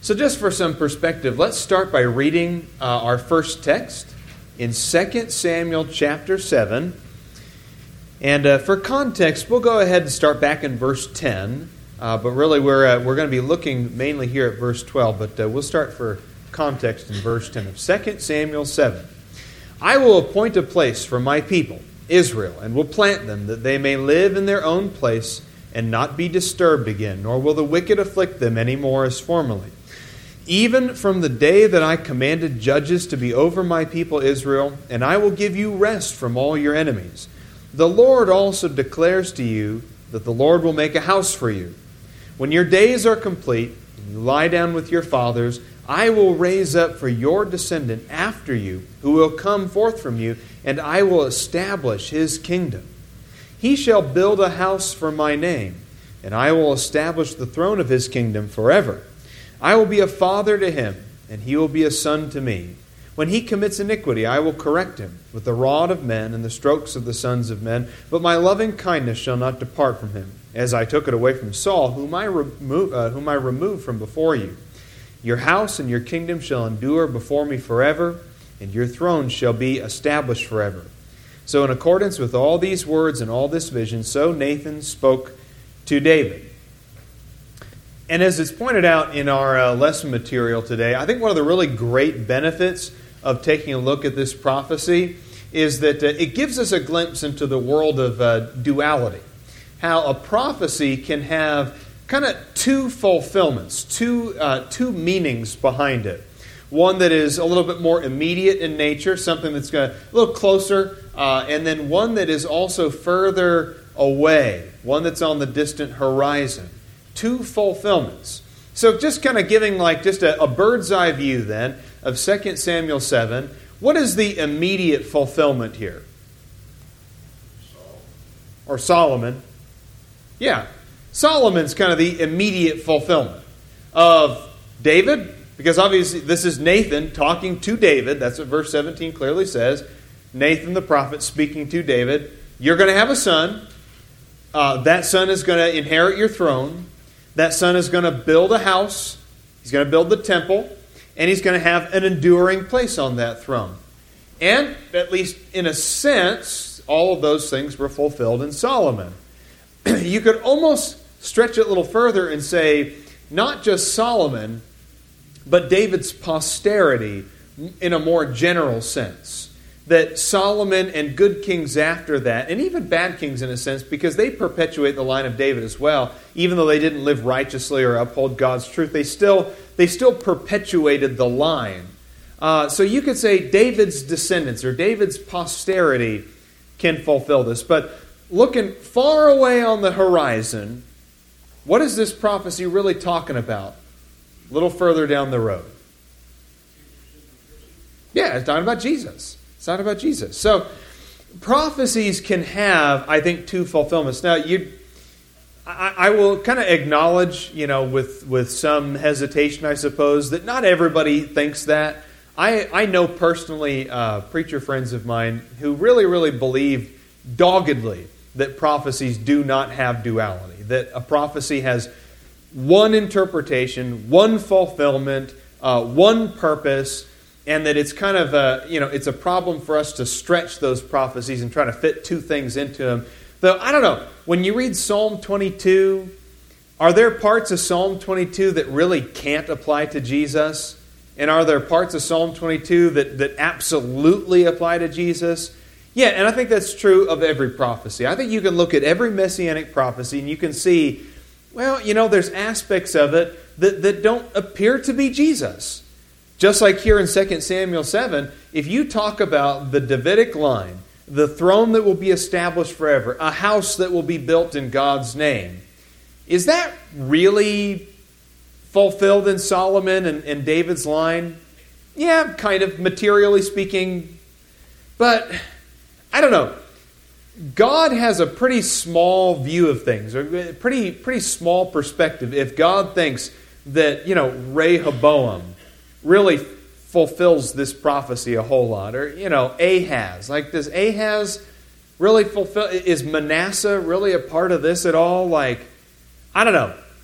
So just for some perspective, let's start by reading our first text in 2 Samuel chapter 7. And for context, we'll go ahead and start back in verse 10. But really, we're going to be looking mainly here at verse 12. But we'll start for context in verse 10 of 2 Samuel 7. I will appoint a place for my people, Israel, and will plant them, that they may live in their own place and not be disturbed again, nor will the wicked afflict them any more as formerly. Even from the day that I commanded judges to be over my people Israel, and I will give you rest from all your enemies. The Lord also declares to you that the Lord will make a house for you. When your days are complete, and you lie down with your fathers, I will raise up for your descendant after you, who will come forth from you, and I will establish his kingdom. He shall build a house for my name, and I will establish the throne of his kingdom forever. I will be a father to him, and he will be a son to me. When he commits iniquity, I will correct him with the rod of men and the strokes of the sons of men. But my loving kindness shall not depart from him, as I took it away from Saul, whom I removed from before you. Your house and your kingdom shall endure before me forever, and your throne shall be established forever. So in accordance with all these words and all this vision, so Nathan spoke to David. And as it's pointed out in our lesson material today, I think one of the really great benefits of taking a look at this prophecy is that it gives us a glimpse into the world of duality. How a prophecy can have kind of two fulfillments, two meanings behind it. One that is a little bit more immediate in nature, something that's a little closer, and then one that is also further away, one that's on the distant horizon. Two fulfillments. So just kind of giving just a bird's eye view then of 2 Samuel 7. What is the immediate fulfillment here? Or Solomon. Yeah. Solomon's kind of the immediate fulfillment of David, because obviously this is Nathan talking to David. That's what verse 17 clearly says. Nathan the prophet speaking to David. You're going to have a son. That son is going to inherit your throne. That son is going to build a house. He's going to build the temple. And he's going to have an enduring place on that throne. And, at least in a sense, all of those things were fulfilled in Solomon. You could almost stretch it a little further and say, not just Solomon, but David's posterity in a more general sense. That Solomon and good kings after that, and even bad kings in a sense, because they perpetuate the line of David as well, even though they didn't live righteously or uphold God's truth, they still perpetuated the line. So you could say David's descendants or David's posterity can fulfill this. But looking far away on the horizon, what is this prophecy really talking about? A little further down the road. Yeah, it's talking about Jesus. It's not about Jesus. So prophecies can have, I think, two fulfillments. Now, I will kind of acknowledge, with some hesitation, I suppose, that not everybody thinks that. I know personally preacher friends of mine who really, really believe doggedly that prophecies do not have duality, that a prophecy has one interpretation, one fulfillment, one purpose, and that it's kind of it's a problem for us to stretch those prophecies and try to fit two things into them. Though, I don't know, when you read Psalm 22, are there parts of Psalm 22 that really can't apply to Jesus? And are there parts of Psalm 22 that absolutely apply to Jesus? Yeah, and I think that's true of every prophecy. I think you can look at every messianic prophecy and you can see, there's aspects of it that don't appear to be Jesus. Just like here in 2 Samuel 7, if you talk about the Davidic line, the throne that will be established forever, a house that will be built in God's name, is that really fulfilled in Solomon and David's line? Yeah, kind of, materially speaking. But, I don't know. God has a pretty small view of things, or a pretty small perspective. If God thinks that, Rehoboam really fulfills this prophecy a whole lot. Or, Ahaz. Does Ahaz really fulfill... Is Manasseh really a part of this at all? I don't know.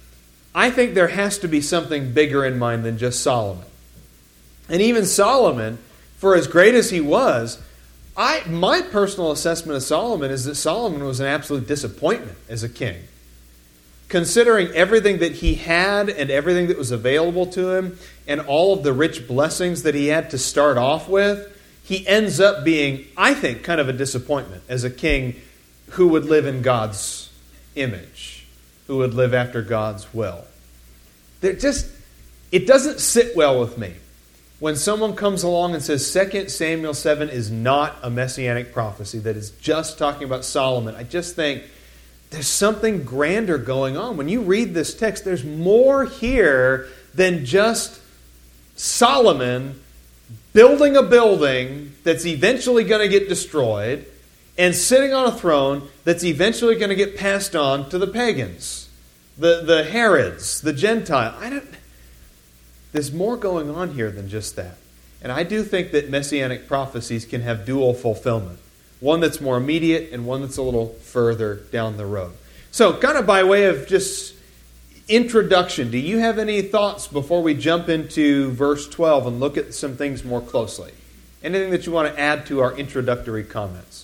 I think there has to be something bigger in mind than just Solomon. And even Solomon, for as great as he was, my personal assessment of Solomon is that Solomon was an absolute disappointment as a king. Considering everything that he had and everything that was available to him and all of the rich blessings that he had to start off with, he ends up being, I think, kind of a disappointment as a king who would live in God's image, who would live after God's will. It doesn't sit well with me when someone comes along and says 2 Samuel 7 is not a messianic prophecy, that is just talking about Solomon. I just think there's something grander going on. When you read this text, there's more here than just Solomon building a building that's eventually going to get destroyed and sitting on a throne that's eventually going to get passed on to the pagans, the Herods, the Gentile. There's more going on here than just that. And I do think that messianic prophecies can have dual fulfillment. One that's more immediate and one that's a little further down the road. So, kind of by way of just introduction, do you have any thoughts before we jump into verse 12 and look at some things more closely? Anything that you want to add to our introductory comments?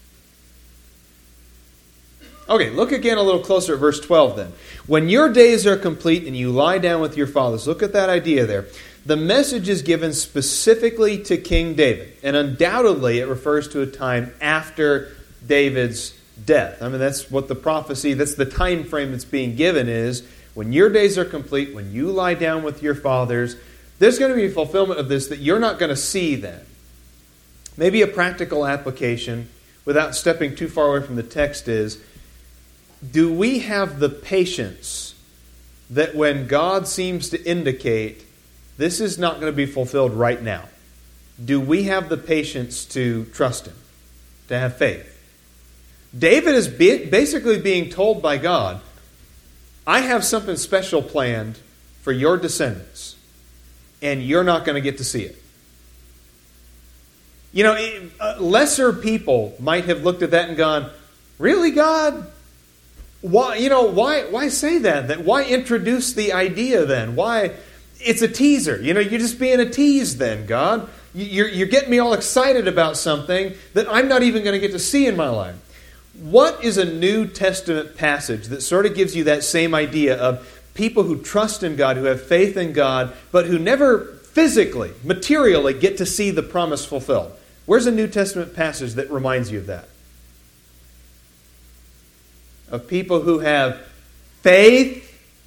Okay, look again a little closer at verse 12 then. When your days are complete and you lie down with your fathers, look at that idea there. The message is given specifically to King David, and undoubtedly it refers to a time after David's death. I mean, that's what the prophecy, that's the time frame that's being given is, when your days are complete, when you lie down with your fathers, there's going to be a fulfillment of this that you're not going to see then. Maybe a practical application, without stepping too far away from the text, is, do we have the patience that when God seems to indicate this is not going to be fulfilled right now, do we have the patience to trust Him, to have faith? David is basically being told by God, I have something special planned for your descendants, and you're not going to get to see it. You know, lesser people might have looked at that and gone, really, God? Why say that? Why introduce the idea then? Why? It's a teaser. You're just being a tease then, God. You're getting me all excited about something that I'm not even going to get to see in my life. What is a New Testament passage that sort of gives you that same idea of people who trust in God, who have faith in God, but who never physically, materially get to see the promise fulfilled? Where's a New Testament passage that reminds you of that? Of people who have faith.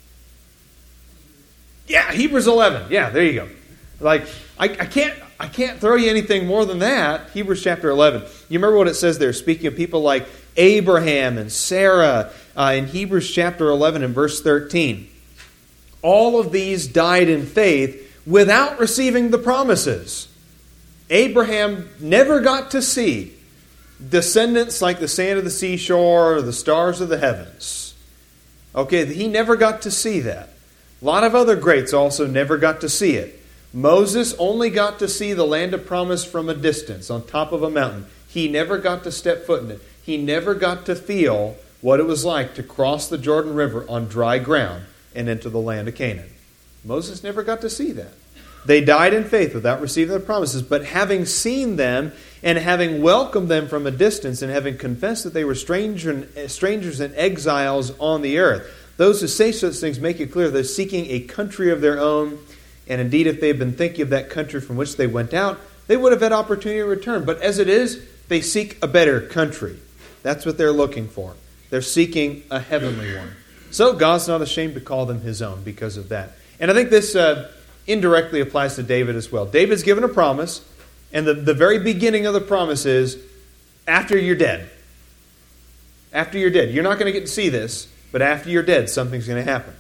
Yeah, Hebrews 11. Yeah, there you go. Like, I can't throw you anything more than that. Hebrews chapter 11. You remember what it says there, speaking of people like Abraham and Sarah in Hebrews chapter 11 and verse 13. All of these died in faith without receiving the promises. Abraham never got to see descendants like the sand of the seashore or the stars of the heavens. Okay, he never got to see that. A lot of other greats also never got to see it. Moses only got to see the land of promise from a distance, on top of a mountain. He never got to step foot in it. He never got to feel what it was like to cross the Jordan River on dry ground and into the land of Canaan. Moses never got to see that. They died in faith without receiving the promises, but having seen them and having welcomed them from a distance and having confessed that they were strangers and exiles on the earth, those who say such things make it clear they're seeking a country of their own. And indeed, if they had been thinking of that country from which they went out, they would have had opportunity to return. But as it is, they seek a better country. That's what they're looking for. They're seeking a heavenly one. So God's not ashamed to call them His own because of that. And I think this indirectly applies to David as well. David's given a promise, and the very beginning of the promise is, after you're dead. After you're dead. You're not going to get to see this, but after you're dead, something's going to happen.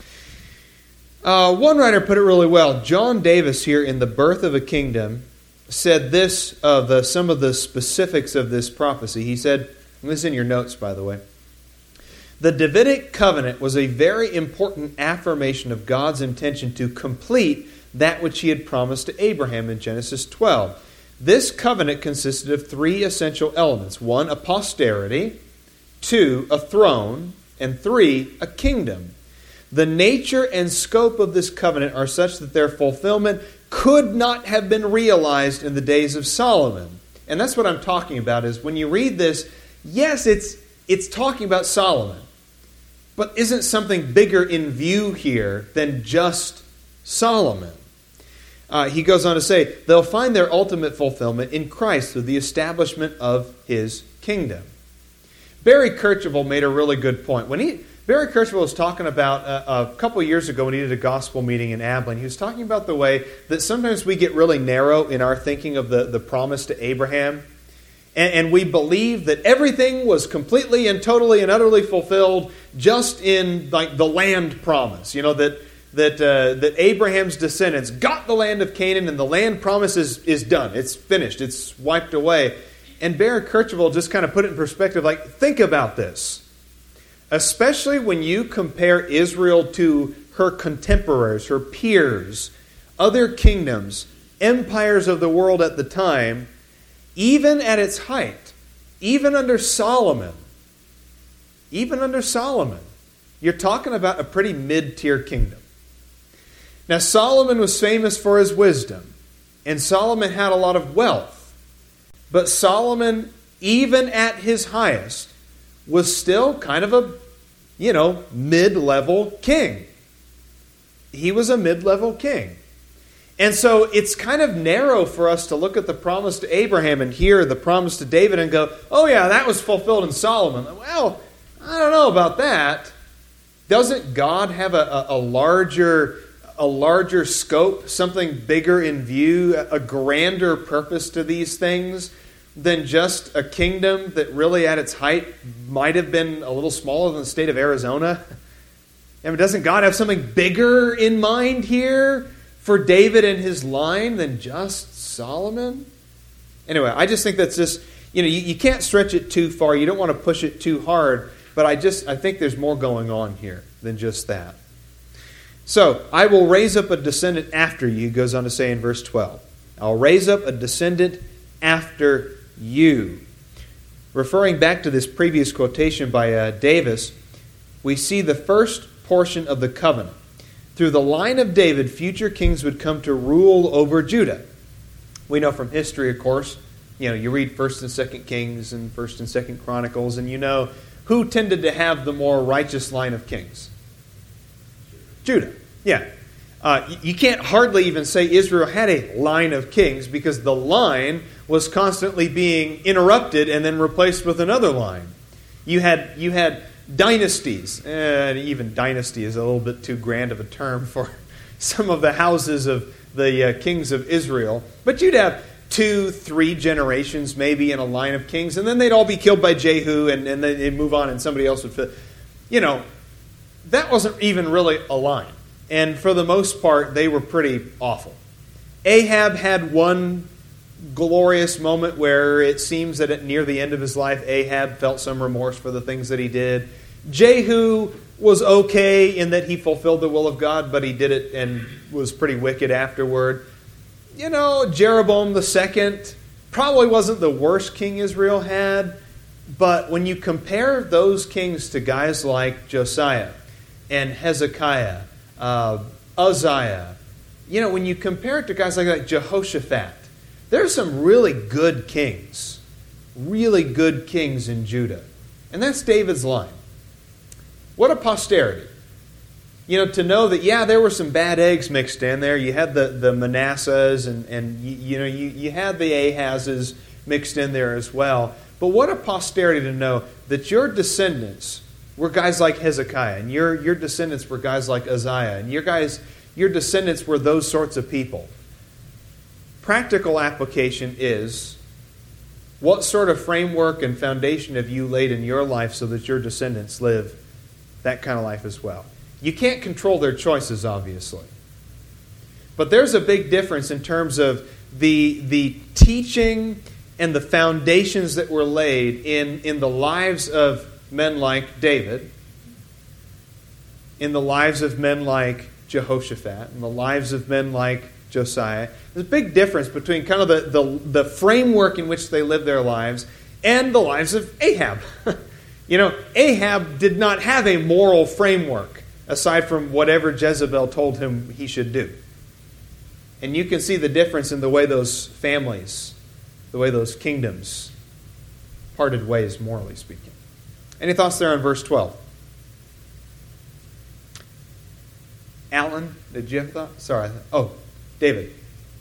One writer put it really well. John Davis here in The Birth of a Kingdom said this of some of the specifics of this prophecy. He said, and this is in your notes, by the way, the Davidic covenant was a very important affirmation of God's intention to complete that which He had promised to Abraham in Genesis 12. This covenant consisted of three essential elements. 1, a posterity. 2, a throne. And 3, a kingdom. The nature and scope of this covenant are such that their fulfillment could not have been realized in the days of Solomon. And that's what I'm talking about, is when you read this, yes, it's talking about Solomon. But isn't something bigger in view here than just Solomon? He goes on to say, they'll find their ultimate fulfillment in Christ through the establishment of His kingdom. Barry Kercheval made a really good point. Barry Kercheval was talking about a couple years ago when he did a gospel meeting in Abilene. He was talking about the way that sometimes we get really narrow in our thinking of the promise to Abraham. And we believe that everything was completely and totally and utterly fulfilled just in like the land promise. You know, that Abraham's descendants got the land of Canaan and the land promise is done. It's finished. It's wiped away. And Barry Kercheval just kind of put it in perspective, like, think about this. Especially when you compare Israel to her contemporaries, her peers, other kingdoms, empires of the world at the time, even at its height, even under Solomon, you're talking about a pretty mid-tier kingdom. Now, Solomon was famous for his wisdom, and Solomon had a lot of wealth. But Solomon, even at his highest, was still kind of a, mid-level king. He was a mid-level king. And so it's kind of narrow for us to look at the promise to Abraham and hear the promise to David and go, oh yeah, that was fulfilled in Solomon. Well, I don't know about that. Doesn't God have a larger scope, something bigger in view, a grander purpose to these things than just a kingdom that really at its height might have been a little smaller than the state of Arizona? I mean, doesn't God have something bigger in mind here for David and his line than just Solomon? Anyway, I just think that's just, you can't stretch it too far. You don't want to push it too hard. But I think there's more going on here than just that. So, I will raise up a descendant after you, goes on to say in verse 12. I'll raise up a descendant after you. Referring back to this previous quotation by Davis, we see the first portion of the covenant. Through the line of David, future kings would come to rule over Judah. We know from history, of course, you read 1st and 2nd Kings and 1st and 2nd Chronicles, and you know who tended to have the more righteous line of kings? Judah. Yeah. You can't hardly even say Israel had a line of kings because the line was constantly being interrupted and then replaced with another line. You had dynasties. Even dynasty is a little bit too grand of a term for some of the houses of the kings of Israel. But you'd have 2-3 generations maybe in a line of kings, and then they'd all be killed by Jehu, and then they'd move on and somebody else would fit. That wasn't even really a line. And for the most part, they were pretty awful. Ahab had one glorious moment where it seems that near the end of his life, Ahab felt some remorse for the things that he did. Jehu was okay in that he fulfilled the will of God, but he did it and was pretty wicked afterward. Jeroboam II probably wasn't the worst king Israel had, but when you compare those kings to guys like Josiah and Hezekiah, Uzziah, when you compare it to guys like Jehoshaphat, there's some really good kings in Judah. And that's David's line. What a posterity. To know that, there were some bad eggs mixed in there. You had the Manassehs and you had the Ahazes mixed in there as well. But what a posterity to know that your descendants were guys like Hezekiah, and your descendants were guys like Uzziah, and your descendants were those sorts of people. Practical application is, what sort of framework and foundation have you laid in your life so that your descendants live that kind of life as well? You can't control their choices, obviously. But there's a big difference in terms of the teaching and the foundations that were laid in the lives of men like David, in the lives of men like Jehoshaphat, in the lives of men like Josiah. There's a big difference between kind of the framework in which they lived their lives and the lives of Ahab. Ahab did not have a moral framework aside from whatever Jezebel told him he should do. And you can see the difference in the way those families, the way those kingdoms parted ways, morally speaking. Any thoughts there on verse 12? Alan, did you have a thought? Sorry. Oh, David.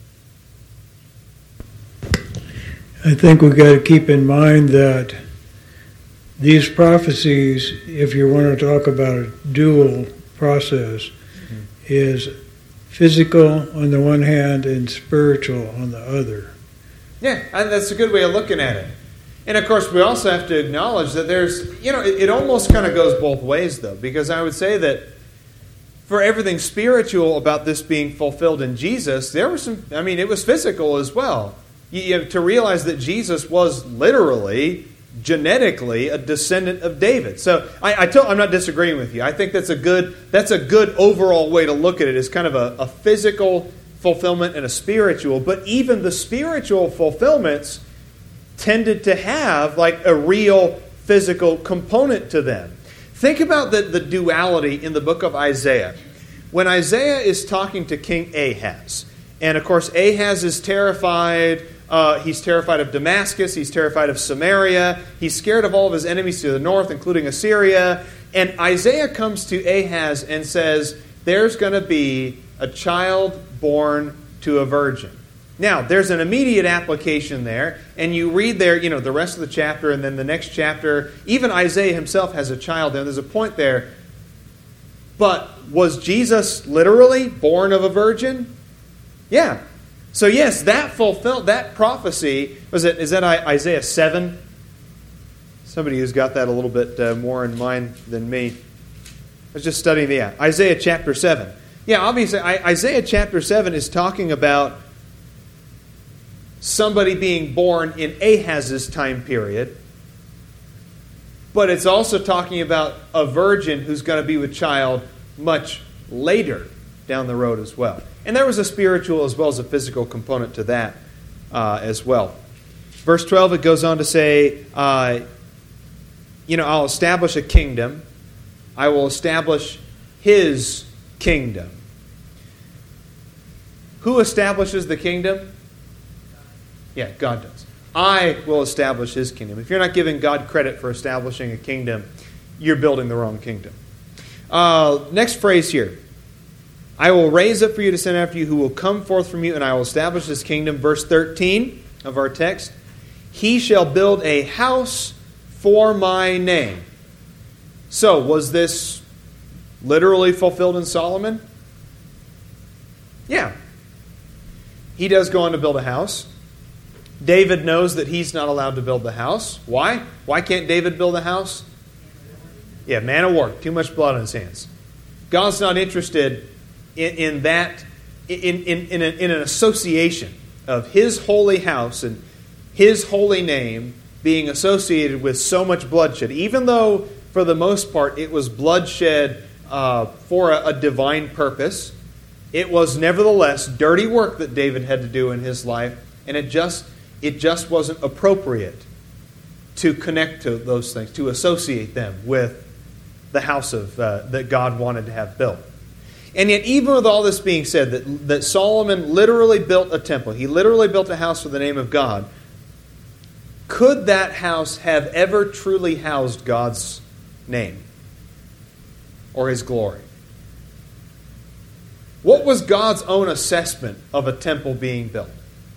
I think we've got to keep in mind that these prophecies, if you want to talk about a dual process, is physical on the one hand and spiritual on the other. Yeah, that's a good way of looking at it. And of course, we also have to acknowledge that there's, it almost kind of goes both ways, though, because I would say that for everything spiritual about this being fulfilled in Jesus, there was it was physical as well. You have to realize that Jesus was literally, genetically, a descendant of David. So I'm not disagreeing with you. I think that's a good overall way to look at it, is kind of a physical fulfillment and a spiritual. But even the spiritual fulfillments tended to have like a real physical component to them. Think about the duality in the book of Isaiah. When Isaiah is talking to King Ahaz, and of course Ahaz is terrified. He's terrified of Damascus. He's terrified of Samaria. He's scared of all of his enemies to the north, including Assyria. And Isaiah comes to Ahaz and says, there's going to be a child born to a virgin. Now, there's an immediate application there, and you read there, the rest of the chapter, and then the next chapter. Even Isaiah himself has a child there. There's a point there. But was Jesus literally born of a virgin? Yeah. So yes, that fulfilled that prophecy. Is that Isaiah 7? Somebody who's got that a little bit more in mind than me. I was just studying Isaiah chapter 7. Yeah, obviously Isaiah chapter 7 is talking about somebody being born in Ahaz's time period. But it's also talking about a virgin who's going to be with child much later down the road as well. And there was a spiritual as well as a physical component to that as well. Verse 12, it goes on to say, I'll establish a kingdom. I will establish his kingdom. Who establishes the kingdom? Yeah, God does. I will establish his kingdom. If you're not giving God credit for establishing a kingdom, you're building the wrong kingdom. Next phrase here. I will raise up for you to send after you who will come forth from you, and I will establish his kingdom. Verse 13 of our text. He shall build a house for my name. So, was this literally fulfilled in Solomon? Yeah. He does go on to build a house. David knows that he's not allowed to build the house. Why? Why can't David build a house? Yeah, man of war. Too much blood on his hands. God's not interested in that, in an association of his holy house and his holy name being associated with so much bloodshed. Even though, for the most part, it was bloodshed for a divine purpose, it was nevertheless dirty work that David had to do in his life, and it just wasn't appropriate to connect to those things, to associate them with the house of that God wanted to have built. And yet, even with all this being said, that Solomon literally built a temple, he literally built a house for the name of God, could that house have ever truly housed God's name or his glory? What was God's own assessment of a temple being built?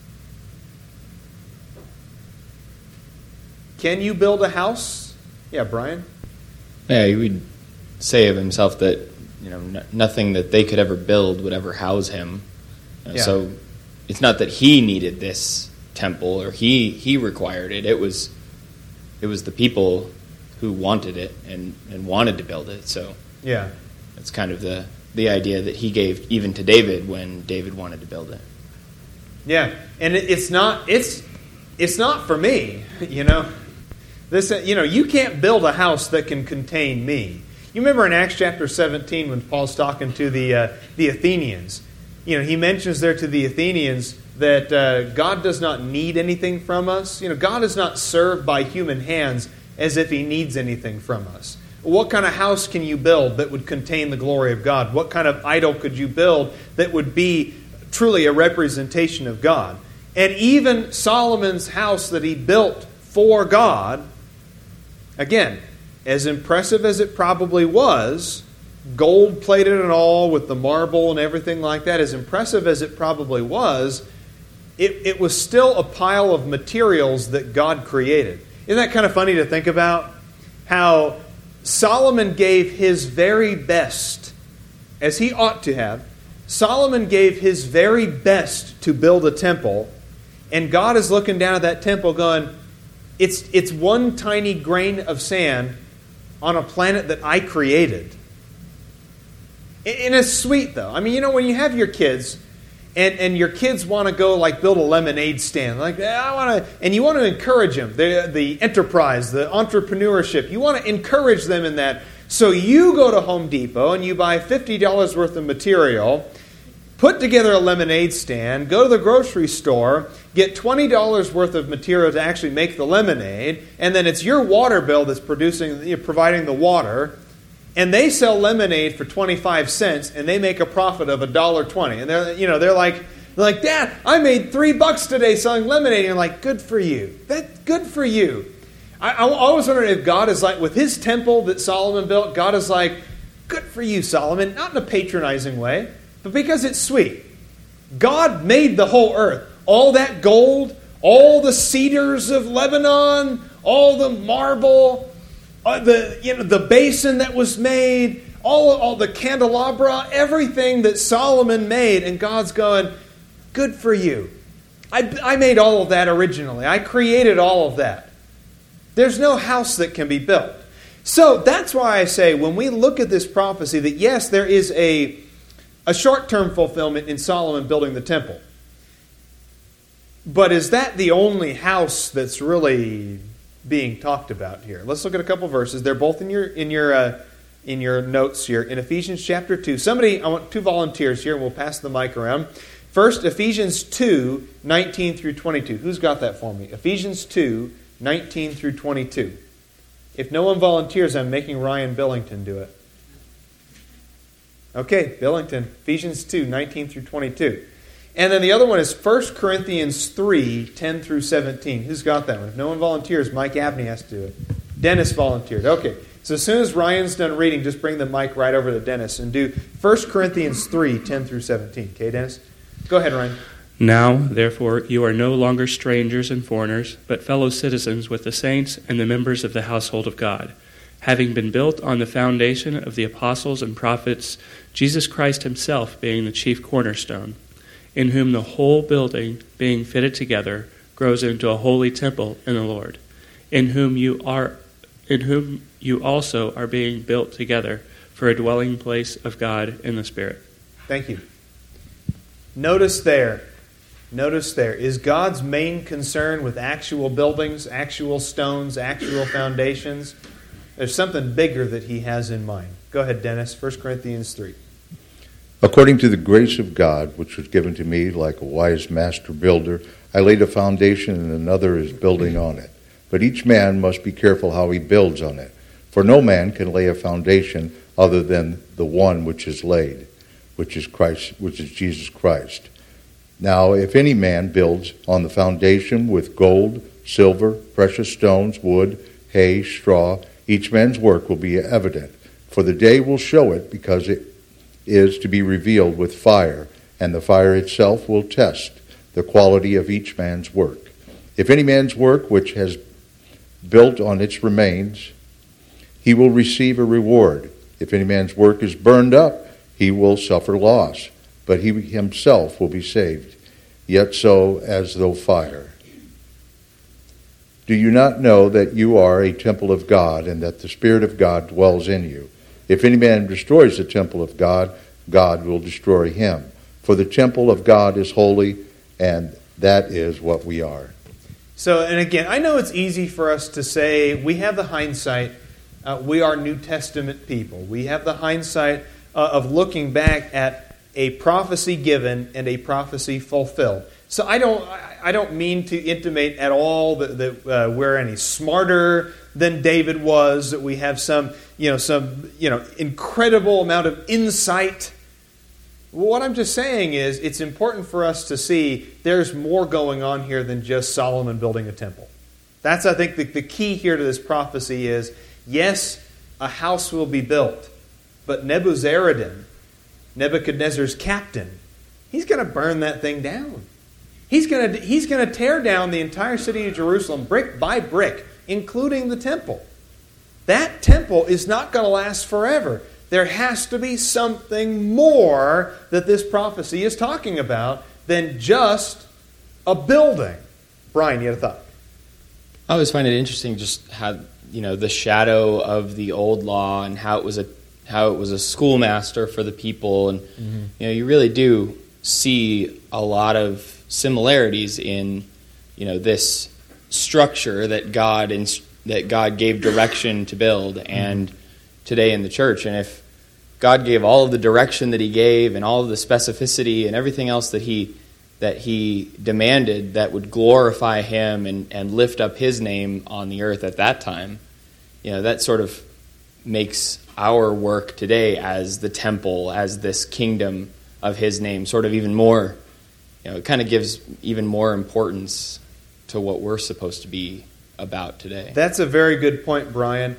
Can you build a house? Yeah, Brian? Yeah, he would say of himself that nothing that they could ever build would ever house him. So it's not that he needed this temple or he required it. It was the people who wanted it and wanted to build it. So yeah, that's kind of the idea that he gave even to David when David wanted to build it. Yeah, and it's not for me, This, you can't build a house that can contain me. You remember in Acts chapter 17 when Paul's talking to the Athenians. He mentions there to the Athenians that God does not need anything from us. God is not served by human hands as if he needs anything from us. What kind of house can you build that would contain the glory of God? What kind of idol could you build that would be truly a representation of God? And even Solomon's house that he built for God, again, as impressive as it probably was, gold-plated and all with the marble and everything like that, as impressive as it probably was, it was still a pile of materials that God created. Isn't that kind of funny to think about? How Solomon gave his very best, as he ought to have. Solomon gave his very best to build a temple, and God is looking down at that temple going, it's one tiny grain of sand on a planet that I created. And it's sweet, though. I mean, when you have your kids, and your kids want to go build a lemonade stand, and you want to encourage them, the enterprise, the entrepreneurship. You want to encourage them in that. So you go to Home Depot and you buy $50 worth of material, put together a lemonade stand, go to the grocery store, get $20 worth of material to actually make the lemonade, and then it's your water bill that's providing the water. And they sell lemonade for 25 cents, and they make a profit of $1.20. And they're like, Dad, I made $3 today selling lemonade. And you're like, good for you. That's good for you. I always wondered if God is like, with his temple that Solomon built, God is like, good for you, Solomon. Not in a patronizing way, but because it's sweet. God made the whole earth. All that gold, all the cedars of Lebanon, all the marble, the basin that was made, all the candelabra, everything that Solomon made, and God's going, good for you. I made all of that originally. I created all of that. There's no house that can be built. So that's why I say when we look at this prophecy that yes, there is a short-term fulfillment in Solomon building the temple. But is that the only house that's really being talked about here? Let's look at a couple verses. They're both in your notes here. In Ephesians chapter 2. I want 2 volunteers here, and we'll pass the mic around. First, Ephesians 2, 19 through 22. Who's got that for me? Ephesians 2, 19 through 22. If no one volunteers, I'm making Ryan Billington do it. Okay, Billington. Ephesians 2, 19 through 22. And then the other one is 1 Corinthians 3, 10 through 17. Who's got that one? If no one volunteers, Mike Abney has to do it. Dennis volunteered. Okay, so as soon as Ryan's done reading, just bring the mic right over to Dennis and do 1 Corinthians 3, 10 through 17. Okay, Dennis? Go ahead, Ryan. Now, therefore, you are no longer strangers and foreigners, but fellow citizens with the saints and the members of the household of God, having been built on the foundation of the apostles and prophets, Jesus Christ himself being the chief cornerstone, in whom the whole building, being fitted together, grows into a holy temple in the Lord, in whom you also are being built together for a dwelling place of God in the Spirit. Thank you. Notice there, is God's main concern with actual buildings, actual stones, actual foundations? There's something bigger that he has in mind. Go ahead, Dennis, 1 Corinthians 3. According to the grace of God, which was given to me like a wise master builder, I laid a foundation and another is building on it. But each man must be careful how he builds on it. For no man can lay a foundation other than the one which is laid, which is Jesus Christ. Now, if any man builds on the foundation with gold, silver, precious stones, wood, hay, straw, each man's work will be evident. For the day will show it, because it is to be revealed with fire, and the fire itself will test the quality of each man's work. If any man's work which has built on its remains, he will receive a reward. If any man's work is burned up, he will suffer loss, but he himself will be saved, yet so as though fire. Do you not know that you are a temple of God, and that the Spirit of God dwells in you? If any man destroys the temple of God, God will destroy him. For the temple of God is holy, and that is what we are. So, and again, I know it's easy for us to say, we have the hindsight, we are New Testament people. We have the hindsight of looking back at a prophecy given and a prophecy fulfilled. So I don't mean to intimate at all that we're any smarter than David was, that we have some incredible amount of insight. What I'm just saying is it's important for us to see there's more going on here than just Solomon building a temple. That's, I think, the key here to this prophecy is, yes, a house will be built, but Nebuzaradan, Nebuchadnezzar's captain, he's going to burn that thing down. He's going to tear down the entire city of Jerusalem brick by brick, including the temple. That temple is not going to last forever. There has to be something more that this prophecy is talking about than just a building. Brian, you had a thought? I always find it interesting just how, the shadow of the old law and how it was a schoolmaster for the people, and you really do see a lot of similarities in this structure that God gave direction to build, and today in the church. And if God gave all of the direction that He gave and all of the specificity and everything else that He demanded that would glorify Him and lift up His name on the earth at that time, that sort of makes our work today as the temple, as this kingdom of His name, sort of even more, it kind of gives even more importance to what we're supposed to be about today. That's a very good point, Brian.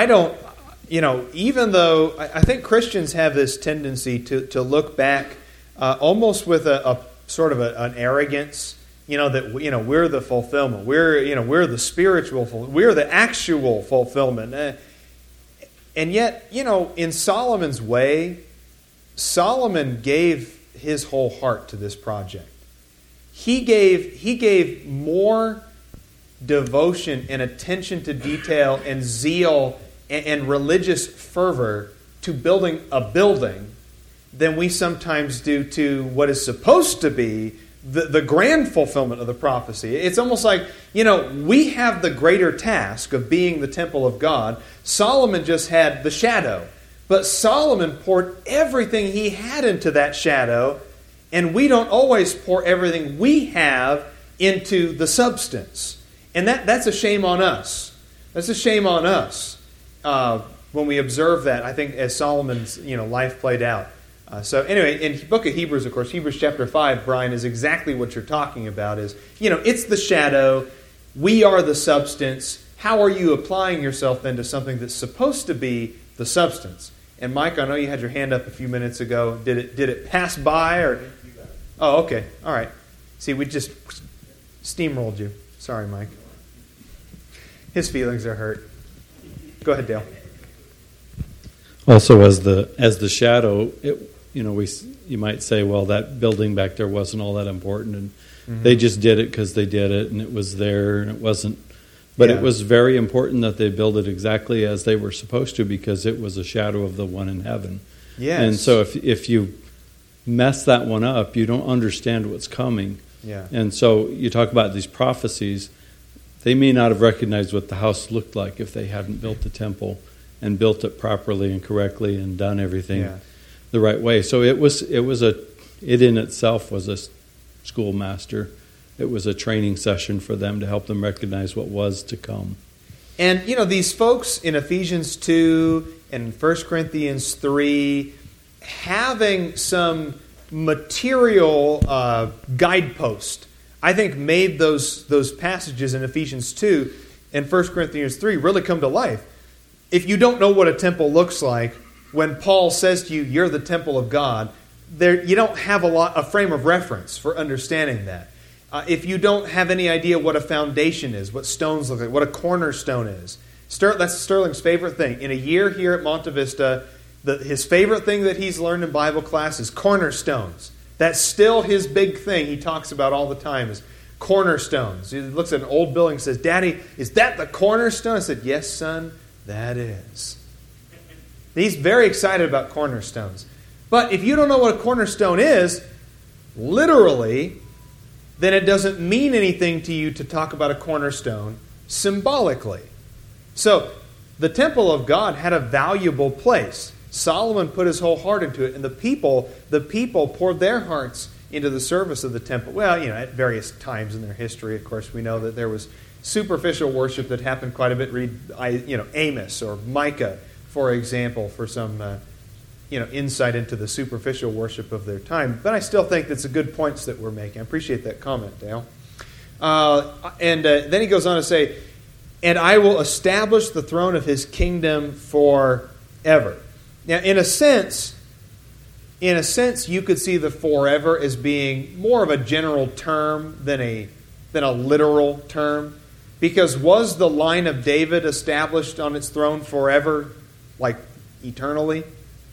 Even though I think Christians have this tendency to look back almost with a sort of an arrogance, that we're the fulfillment, we're the spiritual, we're the actual fulfillment, and yet in Solomon's way, Solomon gave his whole heart to this project. He gave more devotion and attention to detail and zeal and religious fervor to building a building than we sometimes do to what is supposed to be the grand fulfillment of the prophecy. It's almost like, we have the greater task of being the temple of God. Solomon just had the shadow. But Solomon poured everything he had into that shadow, and we don't always pour everything we have into the substance. And that's a shame on us. That's a shame on us when we observe that, I think, as Solomon's life played out. So anyway, in the book of Hebrews, of course, Hebrews chapter 5, Brian, is exactly what you're talking about. Is, it's the shadow. We are the substance. How are you applying yourself then to something that's supposed to be the substance? And Mike, I know you had your hand up a few minutes ago. Did it pass by? Or? Oh, okay. All right. See, we just steamrolled you. Sorry, Mike. His feelings are hurt. Go ahead, Dale. Also, as the shadow, you might say, well, that building back there wasn't all that important, and they just did it because they did it, and it was there, and it wasn't. But it was very important that they build it exactly as they were supposed to, because it was a shadow of the one in heaven. Yes. And so if you mess that one up, you don't understand what's coming. Yeah. And so you talk about these prophecies. They may not have recognized what the house looked like if they hadn't built the temple and built it properly and correctly and done everything the right way. So it in itself was a schoolmaster. It was a training session for them to help them recognize what was to come. And, these folks in Ephesians 2 and 1 Corinthians 3 having some material guidepost, I think made those passages in Ephesians 2 and 1 Corinthians 3 really come to life. If you don't know what a temple looks like, when Paul says to you, you're the temple of God, you don't have a frame of reference for understanding that. If you don't have any idea what a foundation is, what stones look like, what a cornerstone is. That's Sterling's favorite thing. In a year here at Monte Vista, his favorite thing that he's learned in Bible class is cornerstones. That's still his big thing he talks about all the time is cornerstones. He looks at an old building and says, Daddy, is that the cornerstone? I said, yes, son, that is. He's very excited about cornerstones. But if you don't know what a cornerstone is, literally, then it doesn't mean anything to you to talk about a cornerstone symbolically. So, the temple of God had a valuable place. Solomon put his whole heart into it, and the people poured their hearts into the service of the temple. Well, at various times in their history, of course, we know that there was superficial worship that happened quite a bit. Read Amos or Micah, for example, for some insight into the superficial worship of their time. But I still think that's a good points that we're making. I appreciate that comment, Dale. Then he goes on to say, and I will establish the throne of his kingdom forever. Now, in a sense, you could see the forever as being more of a general term than a literal term. Because was the line of David established on its throne forever, like eternally?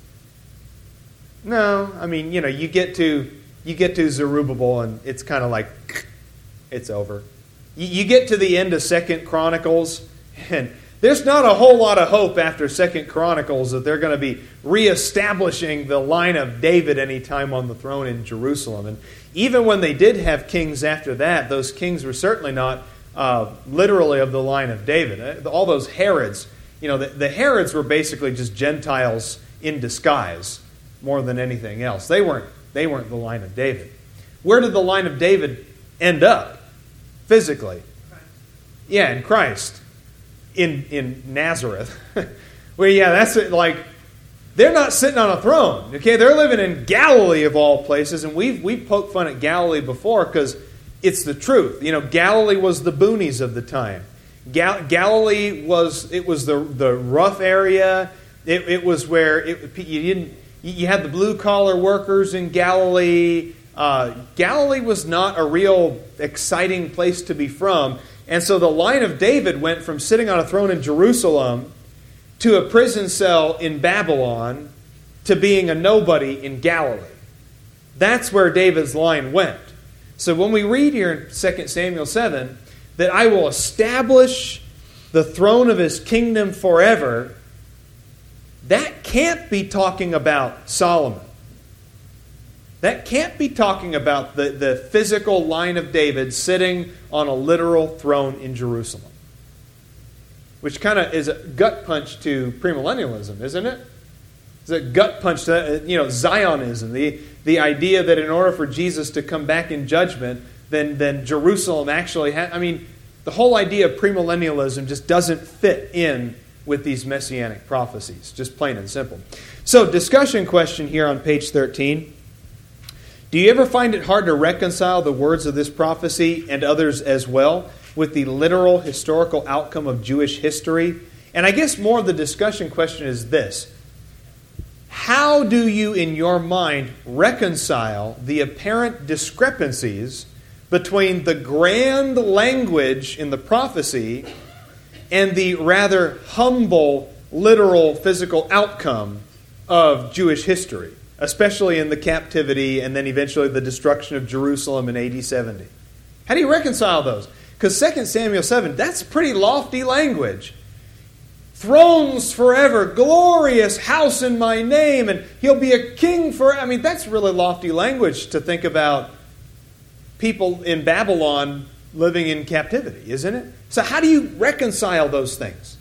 No. I mean, you get to Zerubbabel and it's kind of like it's over. You get to the end of 2 Chronicles, and there's not a whole lot of hope after 2 Chronicles that they're going to be reestablishing the line of David anytime on the throne in Jerusalem. And even when they did have kings after that, those kings were certainly not literally of the line of David. All those Herods, the Herods were basically just Gentiles in disguise more than anything else. They weren't the line of David. Where did the line of David end up? Physically. Yeah, in Christ. In Nazareth. Well, yeah, that's it. Like, they're not sitting on a throne. Okay, they're living in Galilee of all places, and we've poked fun at Galilee before because it's the truth. Galilee was the boonies of the time. Galilee was the rough area. It was where you had the blue collar workers in Galilee. Galilee was not a real exciting place to be from. And so the line of David went from sitting on a throne in Jerusalem to a prison cell in Babylon to being a nobody in Galilee. That's where David's line went. So when we read here in 2 Samuel 7 that I will establish the throne of his kingdom forever, that can't be talking about Solomon. That can't be talking about the physical line of David sitting on a literal throne in Jerusalem. Which kind of is a gut punch to premillennialism, isn't it? It's a gut punch to Zionism, the idea that in order for Jesus to come back in judgment, then Jerusalem actually had... the whole idea of premillennialism just doesn't fit in with these messianic prophecies, just plain and simple. So, discussion question here on page 13. Do you ever find it hard to reconcile the words of this prophecy and others as well with the literal historical outcome of Jewish history? And I guess more of the discussion question is this. How do you, in your mind, reconcile the apparent discrepancies between the grand language in the prophecy and the rather humble, literal, physical outcome of Jewish history, especially in the captivity and then eventually the destruction of Jerusalem in AD 70? How do you reconcile those? Because 2 Samuel 7, that's pretty lofty language. Thrones forever, glorious house in my name, and he'll be a king forever. That's really lofty language to think about people in Babylon living in captivity, isn't it? So how do you reconcile those things?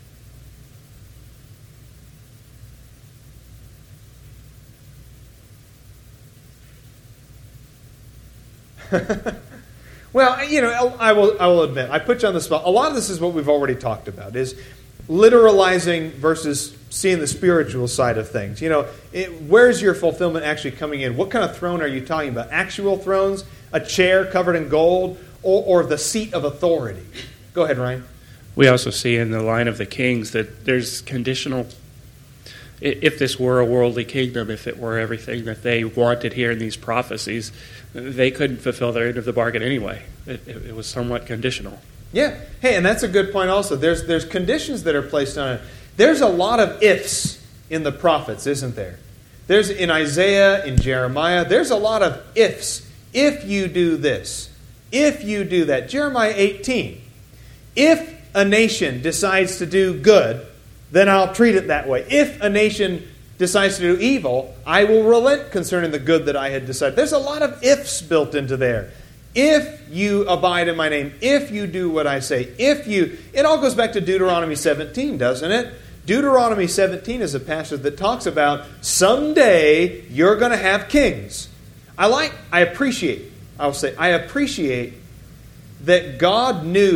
Well, I will admit, I put you on the spot. A lot of this is what we've already talked about, is literalizing versus seeing the spiritual side of things. Where's your fulfillment actually coming in? What kind of throne are you talking about? Actual thrones, a chair covered in gold, or the seat of authority? Go ahead, Ryan. We also see in the line of the kings that there's conditional. If this were a worldly kingdom, if it were everything that they wanted here in these prophecies, they couldn't fulfill their end of the bargain anyway. It was somewhat conditional. Yeah. Hey, and that's a good point also. There's conditions that are placed on it. There's a lot of ifs in the prophets, isn't there? There's in Isaiah, in Jeremiah, there's a lot of ifs. If you do this, if you do that. Jeremiah 18. If a nation decides to do good, then I'll treat it that way. If a nation decides to do evil, I will relent concerning the good that I had decided. There's a lot of ifs built into there. If you abide in my name, if you do what I say, it all goes back to Deuteronomy 17, doesn't it? Deuteronomy 17 is a passage that talks about someday you're going to have kings. I appreciate that God knew